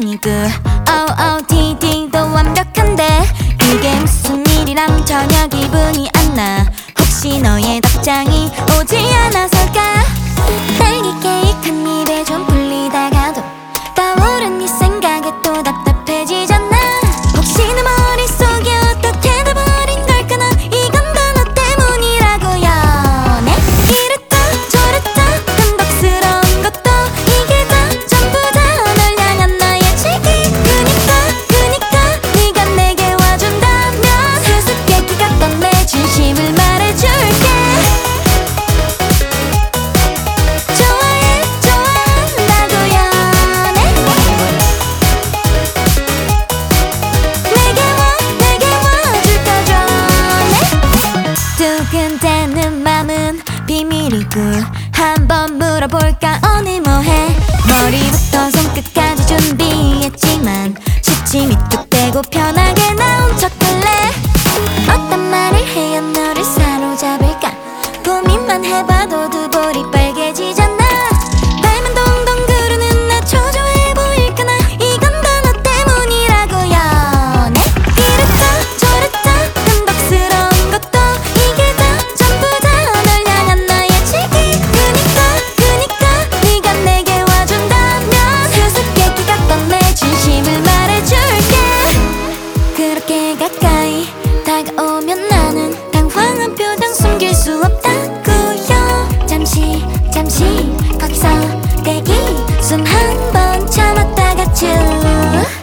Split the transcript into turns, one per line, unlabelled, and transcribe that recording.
기분이 good OOTD도 완벽한데 이게 무슨 일이람 전혀 기분이 안 나. 혹시 너의 답장이 오지 않아서일까? 딸기 케이크 한 입에 좀 풀리다가도 떠오른 네 생각에 또 답답해지잖아. 혹시 내 머릿속에 어떻게 돼버린 걸까? 나 이건 다 너 때문이라고요. 네? 이랬다 저랬다 끔박스러운 것도 이게 다 전부 다 널 향한 나의 질기. 그니까 네가 내게 와준다면 수수께끼 같던 내 진심을 말해줄게. 좋아해 좋아한다고요. 네? 내게 와줄 거죠. 네? 두근대는 맘은 비밀이고 한번 물어볼까? 오늘 뭐해? 머리부터 손끝까지 준비했지만 시침이 뚝 떼고 편하게 나온 척할래. 어떤 말을 해야 너를 사로잡을까? 고민만 해봐도 두 볼이 빨개지잖아. 발만 동동 구르는 나 초조해 보일까? 나 이건 다 너 때문이라고요. 네? 이랬다 저랬다 끔박스러운 것도 이게 다 전부 다 널 향한 나의 질기. 그니까 네가 내게 와준다면 수수께끼 같던 내 진심을 말해줄게. 그렇게 가까이 다가오면 나는 당황한 표정 숨길 수 없다고요. 잠시 거기서 대기 숨 한 번 참았다가 쭉